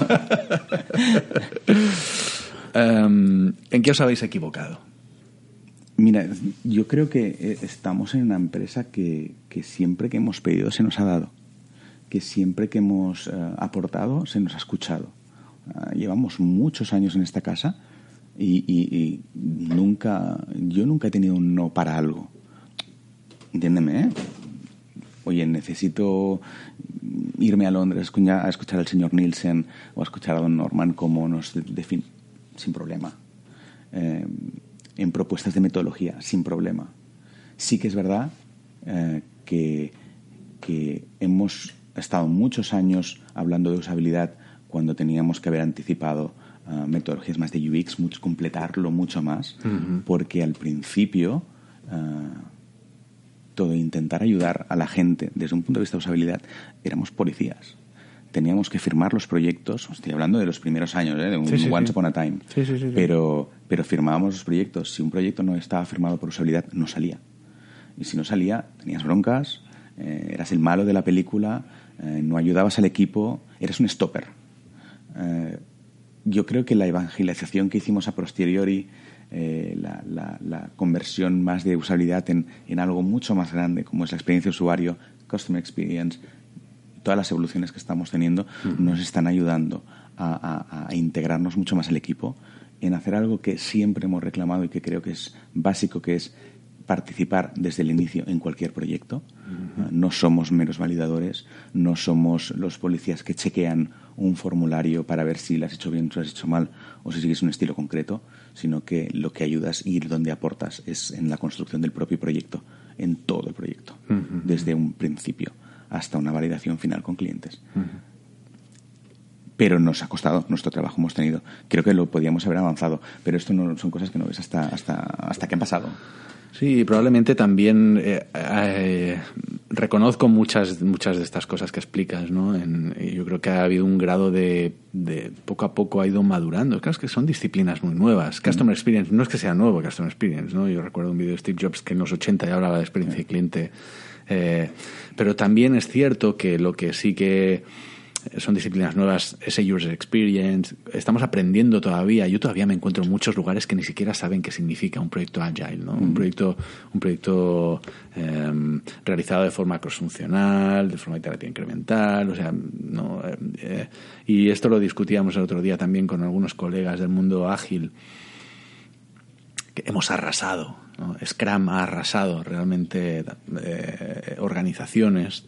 um, ¿En qué os habéis equivocado? Mira, yo creo que estamos en una empresa que, que siempre que hemos pedido se nos ha dado, que siempre que hemos uh, aportado se nos ha escuchado. Uh, llevamos muchos años en esta casa y, y, y nunca, yo nunca he tenido un no para algo. Entiéndeme, ¿eh? Oye, necesito irme a Londres a escuchar al señor Nielsen o a escuchar a don Norman como nos define, sin problema. Eh, en propuestas de metodología, sin problema. Sí que es verdad eh, que, que hemos estado muchos años hablando de usabilidad cuando teníamos que haber anticipado uh, metodologías más de U X, mucho, completarlo mucho más, uh-huh. porque al principio uh, todo intentar ayudar a la gente desde un punto de vista de usabilidad, éramos policías. Teníamos que firmar los proyectos, estoy hablando de los primeros años, ¿eh? de un sí, sí, Once sí. Upon a Time, sí, sí, sí, sí. Pero, pero firmábamos los proyectos. Si un proyecto no estaba firmado por usabilidad, no salía. Y si no salía, tenías broncas, eh, eras el malo de la película, eh, no ayudabas al equipo, eras un stopper. Eh, yo creo que la evangelización que hicimos a posteriori, eh, la, la, la conversión más de usabilidad en, en algo mucho más grande, como es la experiencia de usuario, Customer Experience, todas las evoluciones que estamos teniendo uh-huh. nos están ayudando a, a, a integrarnos mucho más al equipo en hacer algo que siempre hemos reclamado y que creo que es básico, que es participar desde el inicio en cualquier proyecto. Uh-huh. No somos meros validadores, no somos los policías que chequean un formulario para ver si lo has hecho bien o lo has hecho mal o si sigues un estilo concreto, sino que lo que ayudas y donde aportas es en la construcción del propio proyecto, en todo el proyecto, uh-huh. desde un principio hasta una validación final con clientes. Uh-huh. Pero nos ha costado, nuestro trabajo hemos tenido. Creo que lo podíamos haber avanzado, pero esto no son cosas que no ves hasta hasta hasta que han pasado. Sí, probablemente también eh, eh, reconozco muchas muchas de estas cosas que explicas, ¿no? En, yo creo que ha habido un grado de, de poco a poco ha ido madurando. Claro, es que son disciplinas muy nuevas. Customer Experience no es que sea nuevo, Customer Experience, ¿no? Yo recuerdo un vídeo de Steve Jobs que en los ochenta ya hablaba de experiencia de cliente. Eh, pero también es cierto que lo que sí que son disciplinas nuevas, ese user experience, estamos aprendiendo todavía. Yo todavía me encuentro en muchos lugares que ni siquiera saben qué significa un proyecto agile, ¿no? Mm. Un proyecto, un proyecto eh, realizado de forma cross-funcional, de forma iterativa incremental, o sea, no. Eh, y esto lo discutíamos el otro día también con algunos colegas del mundo ágil, que hemos arrasado, ¿no? Scrum ha arrasado realmente eh, organizaciones.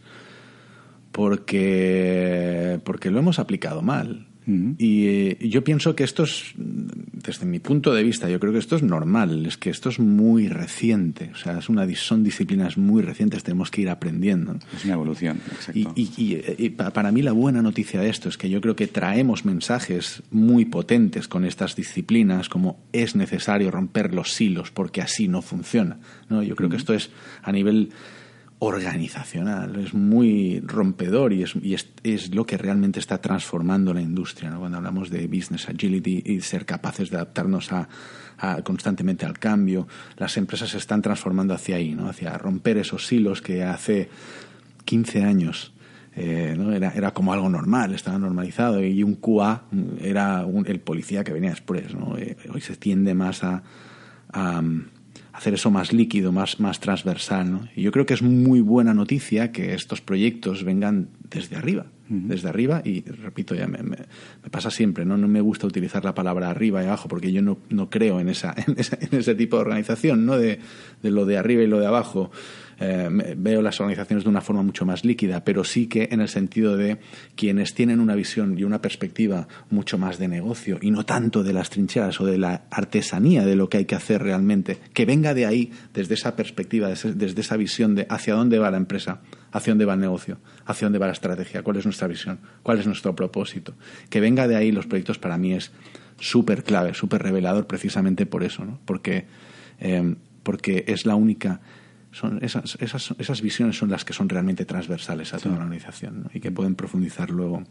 Porque, porque lo hemos aplicado mal. Uh-huh. Y eh, yo pienso que esto es, desde mi punto de vista, yo creo que esto es normal, es que esto es muy reciente, o sea, es una, son disciplinas muy recientes, tenemos que ir aprendiendo. Es una evolución, exacto. Y, y, y, y para mí la buena noticia de esto es que yo creo que traemos mensajes muy potentes con estas disciplinas, como es necesario romper los silos porque así no funciona, ¿no? Yo creo uh-huh. que esto es a nivel organizacional, es muy rompedor y es, y es, es lo que realmente está transformando la industria, ¿no? Cuando hablamos de business agility y ser capaces de adaptarnos a, a constantemente al cambio, las empresas se están transformando hacia ahí, ¿no? Hacia romper esos silos que hace quince años eh, ¿no? era, era como algo normal, estaba normalizado, y un Q A era un, el policía que venía después, ¿no? Eh, hoy se tiende más a, a hacer eso más líquido, más, más transversal, ¿no? Y yo creo que es muy buena noticia que estos proyectos vengan desde arriba, uh-huh. desde arriba, y repito, ya me, me, me pasa siempre, ¿no? No me gusta utilizar la palabra arriba y abajo, porque yo no, no creo en, esa, en, esa, en ese tipo de organización, ¿no? De, de lo de arriba y lo de abajo. Eh, veo las organizaciones de una forma mucho más líquida, pero sí que en el sentido de quienes tienen una visión y una perspectiva mucho más de negocio y no tanto de las trincheras o de la artesanía de lo que hay que hacer realmente, que venga de ahí, desde esa perspectiva, desde esa visión de hacia dónde va la empresa, hacia dónde va el negocio, hacia dónde va la estrategia, cuál es nuestra visión, cuál es nuestro propósito. Que venga de ahí los proyectos, para mí es súper clave, súper revelador, precisamente por eso, ¿no? Porque, eh, porque es la única... Son esas, esas, esas visiones son las que son realmente transversales a toda sí. la organización, ¿no? Y que pueden profundizar luego.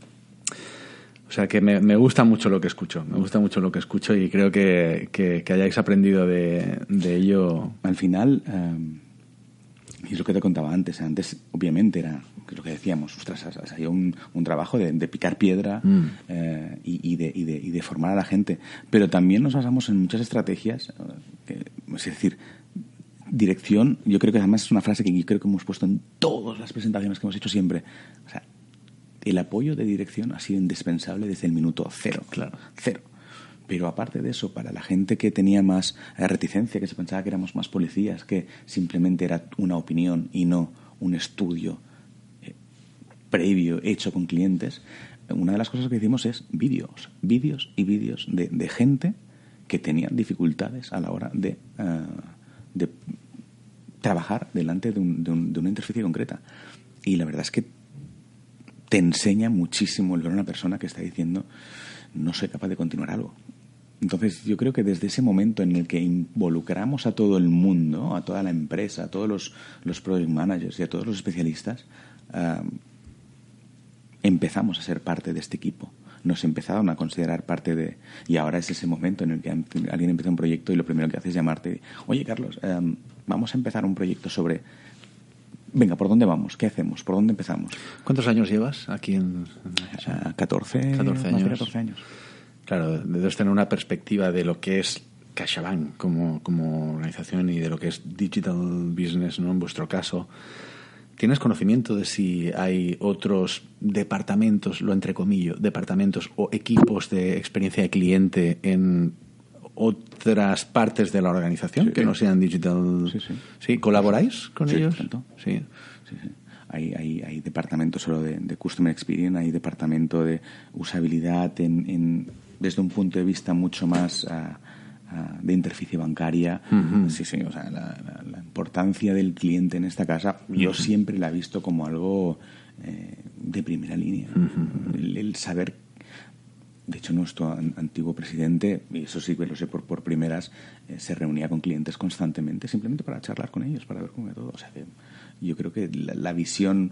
O sea que me, me gusta mucho lo que escucho, me gusta mucho lo que escucho y creo que, que, que hayáis aprendido de, de ello. Al final, eh, y es lo que te contaba antes, antes obviamente era lo que decíamos, ostras, hay un, un trabajo de, de picar piedra mm. eh, y, y, de, y, de, y de formar a la gente, pero también nos basamos en muchas estrategias, que, es decir, dirección, yo creo que además es una frase que yo creo que hemos puesto en todas las presentaciones que hemos hecho siempre. O sea, el apoyo de dirección ha sido indispensable desde el minuto cero. Claro. Cero. Pero aparte de eso, para la gente que tenía más reticencia, que se pensaba que éramos más policías, que simplemente era una opinión y no un estudio eh, previo hecho con clientes, una de las cosas que hicimos es vídeos. Vídeos y vídeos de, de gente que tenían dificultades a la hora de... Uh, de trabajar delante de, un, de, un, de una interfaz concreta. Y la verdad es que te enseña muchísimo el ver a una persona que está diciendo no soy capaz de continuar algo. Entonces yo creo que desde ese momento en el que involucramos a todo el mundo, a toda la empresa, a todos los, los project managers y a todos los especialistas, uh, empezamos a ser parte de este equipo. Nos empezaron a considerar parte de... Y ahora es ese momento en el que alguien empieza un proyecto y lo primero que hace es llamarte. Oye, Carlos, um, vamos a empezar un proyecto sobre... Venga, ¿por dónde vamos? ¿Qué hacemos? ¿Por dónde empezamos? ¿Cuántos años llevas aquí en...? Uh, catorce, catorce años. catorce años. Claro, debes tener una perspectiva de lo que es CaixaBank como, como organización y de lo que es digital business, ¿no? En vuestro caso... ¿Tienes conocimiento de si hay otros departamentos, lo entrecomillo, departamentos o equipos de experiencia de cliente en otras partes de la organización sí, que sí. no sean digital? Sí, sí. ¿Sí? ¿Colaboráis con sí, ellos? Tanto. Sí, sí, sí. Hay, hay, hay departamentos solo de, de Customer Experience, hay departamento de usabilidad en, en, desde un punto de vista mucho más... Uh, de interficie bancaria. Uh-huh. Sí, sí, o sea, la, la, la importancia del cliente en esta casa, uh-huh. yo siempre la he visto como algo eh, de primera línea. Uh-huh. El, el saber, de hecho, nuestro an- antiguo presidente, y eso sí que lo sé por, por primeras, eh, se reunía con clientes constantemente, simplemente para charlar con ellos, para ver cómo era todo. O sea, que yo creo que la, la visión,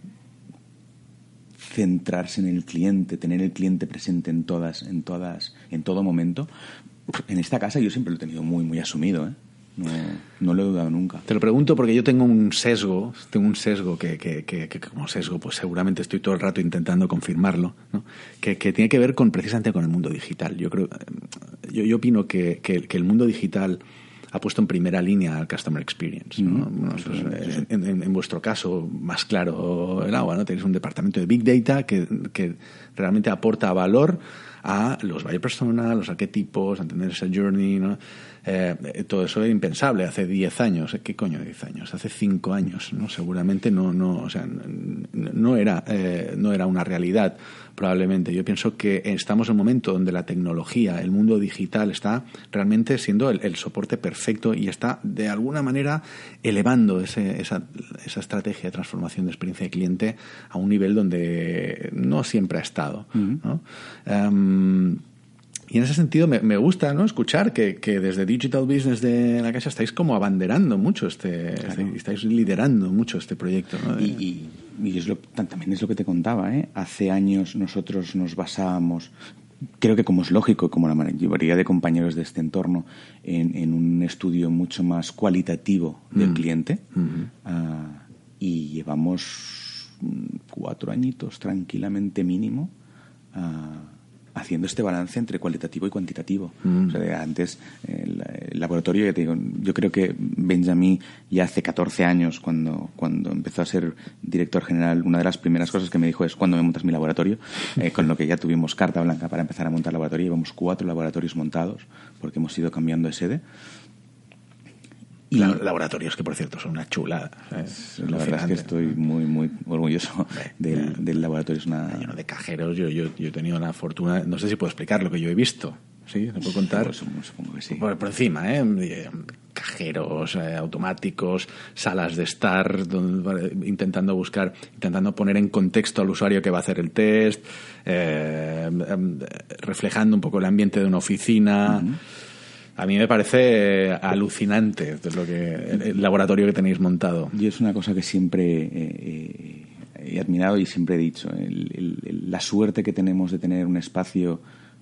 centrarse en el cliente, tener el cliente presente en todas, en todas, en todo momento. En esta casa yo siempre lo he tenido muy, muy asumido, ¿eh? No, no lo he dudado nunca. Te lo pregunto porque yo tengo un sesgo, tengo un sesgo que, que, que, que como sesgo, pues seguramente estoy todo el rato intentando confirmarlo, ¿no? Que, que tiene que ver con precisamente con el mundo digital. Yo creo, yo, yo opino que, que, que el mundo digital ha puesto en primera línea al customer experience, ¿no? Mm, bueno, pues, sí, sí. En, en, en vuestro caso, más claro el agua, ¿no? Tenéis un departamento de Big Data que, que realmente aporta valor a los buyer persona, a los arquetipos, a entender esa journey, ¿no? Eh, todo eso era impensable hace diez años. ¿Qué coño de diez años? Hace cinco años, ¿no? Seguramente no, no, o sea, no era, eh, no era una realidad, probablemente. Yo pienso que estamos en un momento donde la tecnología, el mundo digital está realmente siendo el, el soporte perfecto y está de alguna manera elevando ese, esa, esa estrategia de transformación de experiencia de cliente a un nivel donde no siempre ha estado, uh-huh. ¿no? Um, Y en ese sentido me, me gusta, ¿no?, escuchar que, que desde Digital Business de La Caixa estáis como abanderando mucho este, claro. este estáis liderando mucho este proyecto, ¿no? De... Y, y, y es lo, también es lo que te contaba, ¿eh? Hace años nosotros nos basábamos, creo que como es lógico, como la mayoría de compañeros de este entorno, en, en un estudio mucho más cualitativo del mm. cliente. Mm-hmm. Uh, y llevamos cuatro añitos tranquilamente mínimo uh, haciendo este balance entre cualitativo y cuantitativo. Mm. O sea, antes, el, el laboratorio, ya te digo, yo creo que Benjamí ya hace catorce años, cuando, cuando empezó a ser director general, una de las primeras cosas que me dijo es: ¿cuándo me montas mi laboratorio? Eh, con lo que ya tuvimos carta blanca para empezar a montar laboratorio. Llevamos cuatro laboratorios montados, porque hemos ido cambiando de sede. Y la, laboratorios que, por cierto, son una chulada. Es, la verdad es que estoy muy, muy orgulloso del, del laboratorio. Es una... lleno de cajeros. Yo, yo, yo he tenido la fortuna, no sé si puedo explicar lo que yo he visto. ¿Sí? ¿Me puedo contar? Sí, pues, supongo que sí. Por, por encima, ¿eh? Cajeros eh, automáticos, salas de estar, donde, intentando buscar, intentando poner en contexto al usuario que va a hacer el test, eh, eh, reflejando un poco el ambiente de una oficina. Uh-huh. A mí me parece alucinante lo que, el laboratorio que tenéis montado. Y es una cosa que siempre eh, he admirado y siempre he dicho. El, el, la suerte que tenemos de tener un espacio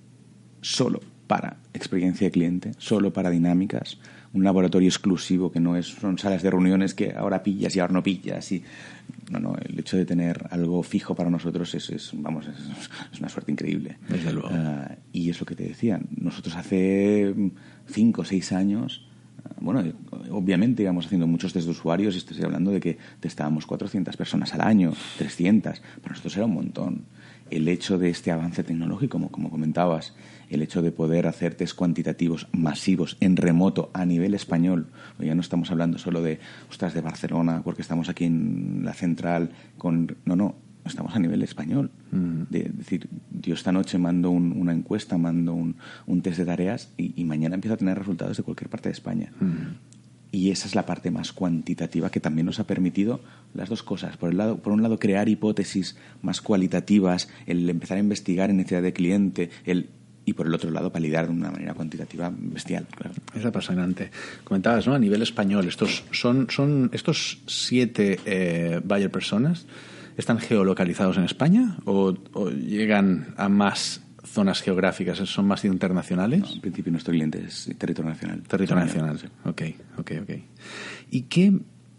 solo para experiencia de cliente, solo para dinámicas, un laboratorio exclusivo que no es, son salas de reuniones que ahora pillas y ahora no pillas. Y, no, no, el hecho de tener algo fijo para nosotros es, es vamos, es, es una suerte increíble. Desde luego. Uh, y es lo que te decía. Nosotros hace cinco o seis años, uh, bueno, obviamente íbamos haciendo muchos test de usuarios y estoy hablando de que testábamos cuatrocientas personas al año, trescientas. Para nosotros era un montón. El hecho de este avance tecnológico, como, como comentabas, el hecho de poder hacer test cuantitativos masivos en remoto a nivel español. Ya no estamos hablando solo de, ostras, de Barcelona, porque estamos aquí en la central con... No, no, estamos a nivel español. Mm. De, de decir, yo esta noche mando un, una encuesta, mando un, un test de tareas y, y mañana empiezo a tener resultados de cualquier parte de España. Mm. Y esa es la parte más cuantitativa que también nos ha permitido las dos cosas. Por el lado, por un lado, crear hipótesis más cualitativas, el empezar a investigar en necesidad de cliente, el y por el otro lado validar de una manera cuantitativa bestial. Claro. Es apasionante. Comentabas, ¿no?, a nivel español, estos son, son estos siete eh, buyer personas, ¿están geolocalizados en España o, o llegan a más zonas geográficas? ¿Son más internacionales? No, en principio nuestro cliente es territorio nacional. Territorio nacional, sí. Ok, ok, ok. ¿Y qué...?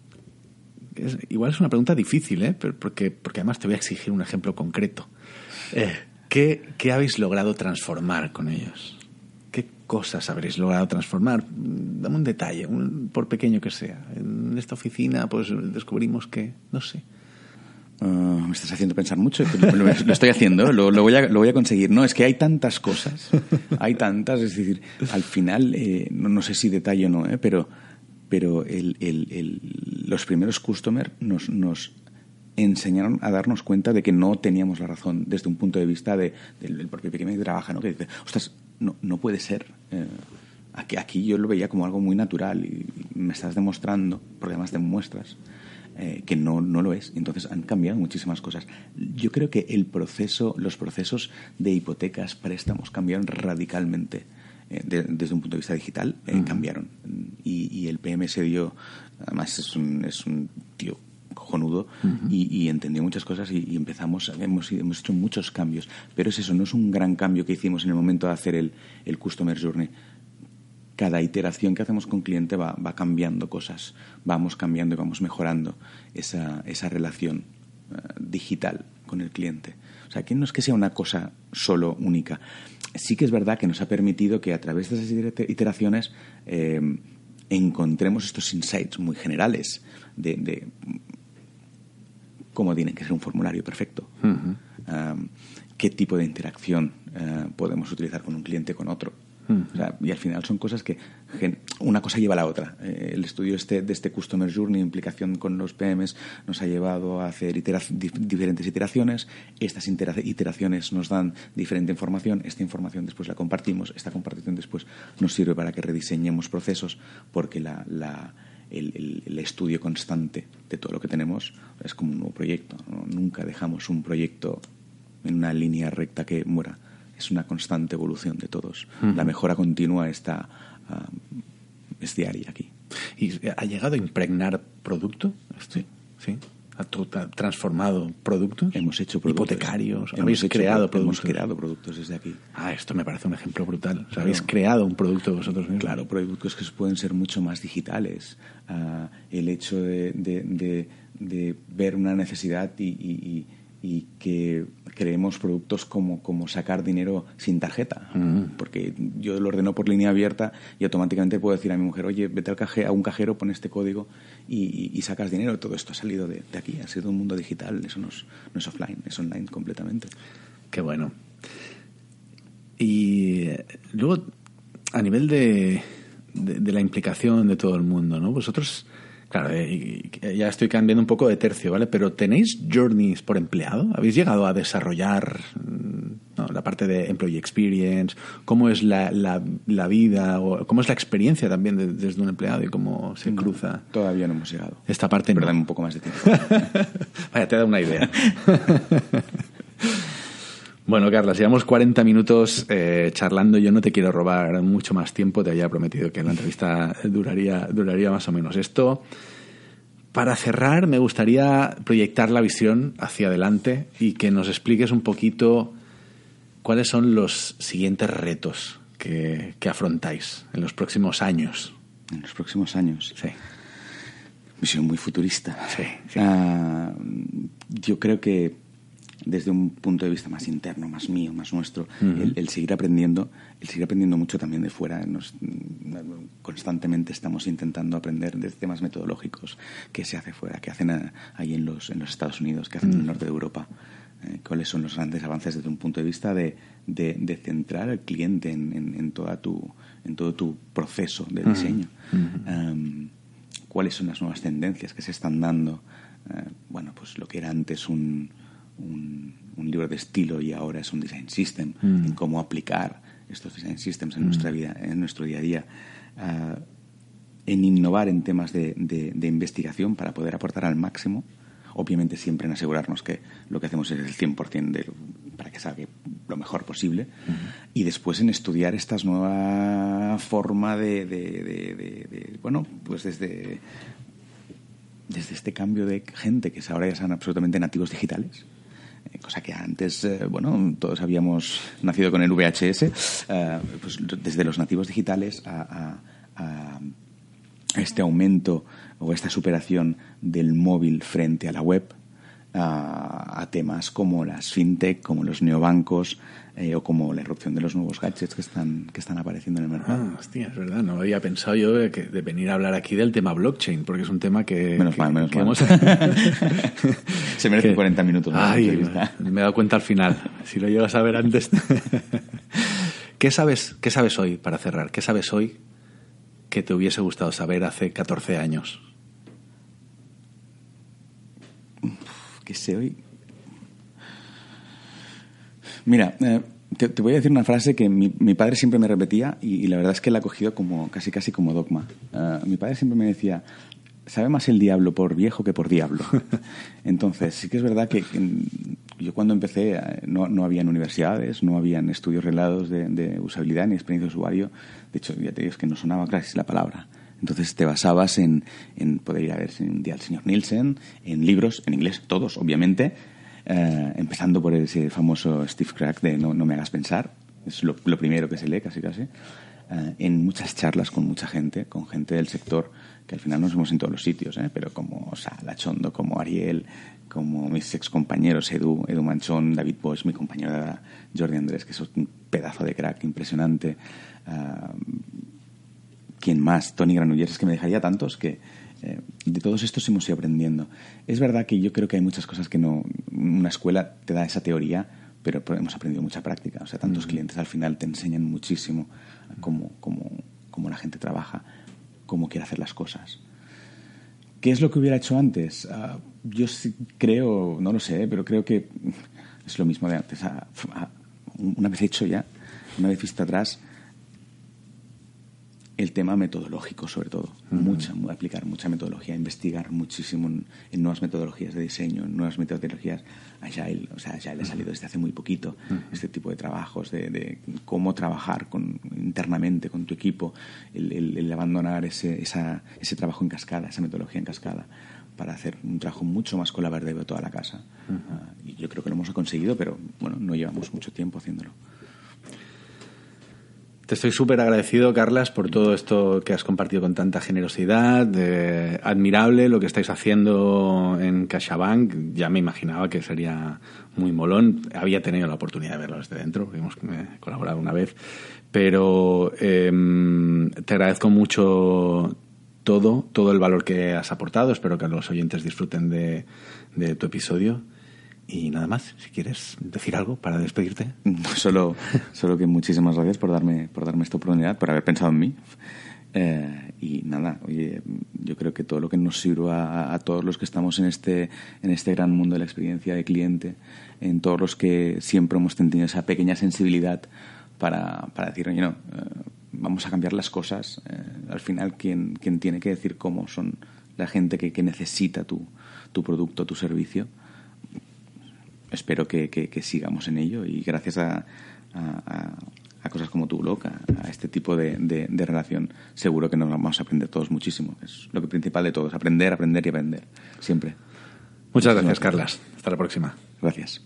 Es, igual es una pregunta difícil, ¿eh? Pero porque, porque además te voy a exigir un ejemplo concreto. Eh, ¿qué, ¿Qué habéis logrado transformar con ellos? ¿Qué cosas habréis logrado transformar? Dame un detalle, un, por pequeño que sea. En esta oficina pues descubrimos que, no sé... Uh, me estás haciendo pensar mucho. Lo, lo, lo estoy haciendo, lo, lo, voy a, lo voy a conseguir. No, es que hay tantas cosas, hay tantas, es decir, al final, eh, no, no sé si detalle o no, eh, pero, pero el, el, el, los primeros customers nos, nos enseñaron a darnos cuenta de que no teníamos la razón desde un punto de vista de, del, del propio pequeño que trabaja, ¿no? Que dice, ostras, no, no puede ser. Eh, aquí, aquí yo lo veía como algo muy natural y me estás demostrando, porque además demuestras, Eh, que no, no lo es. Entonces han cambiado muchísimas cosas. Yo creo que el proceso, los procesos de hipotecas, préstamos cambiaron radicalmente. Eh, de, desde un punto de vista digital, eh, uh-huh. cambiaron. Y, y el P M se dio, además es un, es un tío cojonudo, uh-huh. y, y entendió muchas cosas y, y empezamos, hemos, hemos hecho muchos cambios. Pero es eso, no es un gran cambio que hicimos en el momento de hacer el, el Customer Journey. Cada iteración que hacemos con cliente va, va cambiando cosas, vamos cambiando y vamos mejorando esa, esa relación uh, digital con el cliente. O sea, que no es que sea una cosa solo única. Sí que es verdad que nos ha permitido que a través de esas iteraciones eh, encontremos estos insights muy generales de, de cómo tiene que ser un formulario perfecto, uh-huh. um, qué tipo de interacción uh, podemos utilizar con un cliente con otro. O sea, y al final son cosas que una cosa lleva a la otra. Eh, el estudio este, de este Customer Journey, implicación con los P Ms, nos ha llevado a hacer itera- dif- diferentes iteraciones. Estas itera- iteraciones nos dan diferente información. Esta información después la compartimos. Esta compartición después nos sirve para que rediseñemos procesos, porque la, la, el, el, el estudio constante de todo lo que tenemos es como un nuevo proyecto, ¿no? Nunca dejamos un proyecto en una línea recta que muera. es una constante evolución de todos. Uh-huh. La mejora continua está uh, es diaria aquí. ¿Y ha llegado a impregnar producto? Sí. ¿Sí? ¿Ha, ha transformado productos? Hemos hecho productos. Hipotecarios. Hemos ¿Habéis hecho, creado hemos productos? Hemos creado productos desde aquí. Ah, esto me parece un ejemplo brutal. O sea, claro. habéis creado un producto vosotros mismos. Claro, productos que pueden ser mucho más digitales. Uh, el hecho de, de, de, de ver una necesidad y, y, y que creemos productos como, como sacar dinero sin tarjeta. Mm. Porque yo lo ordeno por línea abierta y automáticamente puedo decir a mi mujer, oye, vete al caje, a un cajero, pon este código y, y, y sacas dinero. Todo esto ha salido de, de aquí, ha sido un mundo digital, eso no es, no es offline, es online completamente. Qué bueno. Y luego, a nivel de, de, de la implicación de todo el mundo, ¿no? Vosotros... Claro, eh, ya estoy cambiando un poco de tercio, ¿vale? Pero ¿tenéis journeys por empleado? ¿Habéis llegado a desarrollar no, la parte de employee experience? ¿Cómo es la, la, la vida? O ¿cómo es la experiencia también de, desde un empleado y cómo se cruza? No, todavía no hemos llegado. Esta parte Pero no. dame un poco más de tiempo. Vaya, te da una idea. Bueno, Carlas, llevamos cuarenta minutos eh, charlando. Yo no te quiero robar mucho más tiempo. Te había prometido que la entrevista duraría, duraría más o menos esto. Para cerrar, me gustaría proyectar la visión hacia adelante y que nos expliques un poquito cuáles son los siguientes retos que, que afrontáis en los próximos años. En los próximos años. Sí. Visión muy futurista. Sí, sí. Uh, yo creo que desde un punto de vista más interno, más mío, más nuestro, uh-huh. el, el seguir aprendiendo, el seguir aprendiendo mucho también de fuera. Nos, constantemente estamos intentando aprender de temas metodológicos que se hace fuera, que hacen a, ahí en los, en los Estados Unidos, que hacen uh-huh. en el norte de Europa. Eh, cuáles son los grandes avances desde un punto de vista de, de, de centrar al cliente en, en, en, toda tu, en todo tu proceso de diseño. Uh-huh. Um, cuáles son las nuevas tendencias que se están dando. Uh, bueno, pues lo que era antes un Un, un libro de estilo y ahora es un design system, mm. en cómo aplicar estos design systems en mm. nuestra vida, en nuestro día a día, uh, en innovar en temas de, de, de investigación para poder aportar al máximo, obviamente siempre en asegurarnos que lo que hacemos es el cien por ciento de, para que salga lo mejor posible, mm. y después en estudiar esta nueva forma de, de, de, de, de bueno, pues desde desde este cambio de gente que ahora ya son absolutamente nativos digitales, cosa que antes, eh, bueno, todos habíamos nacido con el V H S, eh, pues desde los nativos digitales a, a, a este aumento o esta superación del móvil frente a la web, a, a temas como las fintech, como los neobancos, eh, o como la irrupción de los nuevos gadgets que están que están apareciendo en el mercado. Ah, hostia, es verdad, no había pensado yo de, que, de venir a hablar aquí del tema blockchain, porque es un tema que... Menos que, mal, menos que mal. Hemos... Se merece que... cuarenta minutos. Ay, me, me he dado cuenta al final. Si lo llegas a ver antes... ¿Qué sabes, ¿Qué sabes hoy, para cerrar? ¿Qué sabes hoy que te hubiese gustado saber hace catorce años? ¿Qué sé hoy? Mira, eh, te, te voy a decir una frase que mi, mi padre siempre me repetía y, y la verdad es que la he cogido como, casi casi como dogma. Uh, mi padre siempre me decía, sabe más el diablo por viejo que por diablo. Entonces, sí que es verdad que, que yo cuando empecé no, no habían universidades, no habían estudios reglados de, de usabilidad ni experiencia de usuario. De hecho, ya te digo, es que no sonaba casi la palabra. Entonces te basabas en, en poder ir a ver un día al señor Nielsen, en libros, en inglés, todos, obviamente, eh, empezando por ese famoso Steve Crack de no, no me hagas pensar, es lo, lo primero que se lee casi casi, eh, en muchas charlas con mucha gente, con gente del sector, que al final nos vemos en todos los sitios, ¿eh? Pero como Sala Chondo, como Ariel, como mis ex compañeros Edu, Edu Manchón, David Bosch, mi compañero Jordi Andrés, que es un pedazo de crack impresionante, uh, ¿quién más? Tony Granollers, es que me dejaría tantos que eh, de todos estos hemos ido aprendiendo. Es verdad que yo creo que hay muchas cosas que no... Una escuela te da esa teoría, pero hemos aprendido mucha práctica. O sea, tantos mm. clientes al final te enseñan muchísimo cómo, cómo, cómo la gente trabaja, cómo quiere hacer las cosas. ¿Qué es lo que hubiera hecho antes? Uh, yo sí creo, no lo sé, pero creo que es lo mismo de antes. Uh, uh, una vez hecho ya, una vez visto atrás... el tema metodológico, sobre todo. Uh-huh. Mucha, aplicar mucha metodología, investigar muchísimo en, en nuevas metodologías de diseño, en nuevas metodologías Agile. O sea, Agile uh-huh. ha salido desde hace muy poquito. Uh-huh. Este tipo de trabajos, de, de cómo trabajar con, internamente con tu equipo, el, el, el abandonar ese, esa, ese trabajo en cascada, esa metodología en cascada, para hacer un trabajo mucho más colaborativo de toda la casa. Uh-huh. Uh, y yo creo que lo hemos conseguido, pero bueno, no llevamos mucho tiempo haciéndolo. Te estoy súper agradecido, Carlas, por todo esto que has compartido con tanta generosidad. Eh, admirable lo que estáis haciendo en CaixaBank. Ya me imaginaba que sería muy molón. Había tenido la oportunidad de verlo desde dentro, hemos eh, colaborado una vez. Pero eh, te agradezco mucho todo, todo el valor que has aportado. Espero que los oyentes disfruten de, de tu episodio. Y nada más, si quieres decir algo para despedirte. Solo, solo que muchísimas gracias por darme, por darme esta oportunidad, por haber pensado en mí. Eh, y nada, oye, yo creo que todo lo que nos sirva a, a todos los que estamos en este, en este gran mundo de la experiencia de cliente, en todos los que siempre hemos tenido esa pequeña sensibilidad para, para decir, oye, no, eh, vamos a cambiar las cosas. Eh, al final, quien, quien tiene que decir cómo son la gente que, que necesita tu, tu producto, tu servicio. Espero que, que, que sigamos en ello y gracias a, a, a cosas como tu blog, a, a este tipo de, de, de relación, seguro que nos vamos a aprender todos muchísimo. Es lo que principal de todo, es aprender, aprender y aprender, siempre. Muchas gracias, Carlas. Hasta la próxima. Gracias.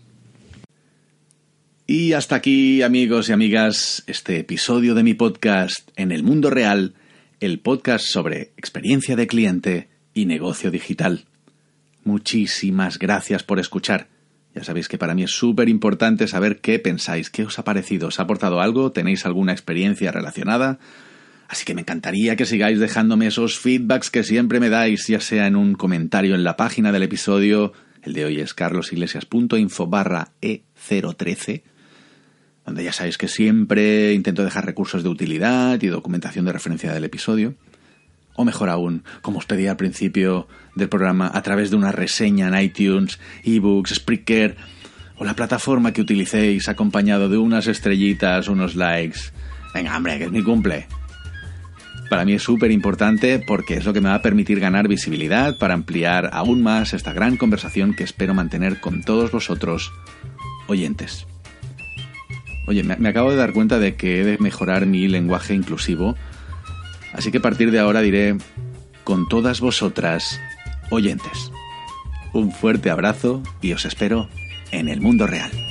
Y hasta aquí, amigos y amigas, este episodio de mi podcast En el Mundo Real, el podcast sobre experiencia de cliente y negocio digital. Muchísimas gracias por escuchar. Ya sabéis que para mí es súper importante saber qué pensáis, qué os ha parecido, os ha aportado algo, tenéis alguna experiencia relacionada. Así que me encantaría que sigáis dejándome esos feedbacks que siempre me dais, ya sea en un comentario en la página del episodio. El de hoy es carlosiglesias.info barra E cero trece, donde ya sabéis que siempre intento dejar recursos de utilidad y documentación de referencia del episodio. O mejor aún, como os pedí al principio del programa, a través de una reseña en iTunes, eBooks, Spreaker o la plataforma que utilicéis, acompañado de unas estrellitas, unos likes. Venga, hombre, que es mi cumple. Para mí es súper importante porque es lo que me va a permitir ganar visibilidad para ampliar aún más esta gran conversación que espero mantener con todos vosotros, oyentes. Oye, me, me acabo de dar cuenta de que he de mejorar mi lenguaje inclusivo. Así que a partir de ahora diré con todas vosotras, oyentes. Un fuerte abrazo y os espero en el mundo real.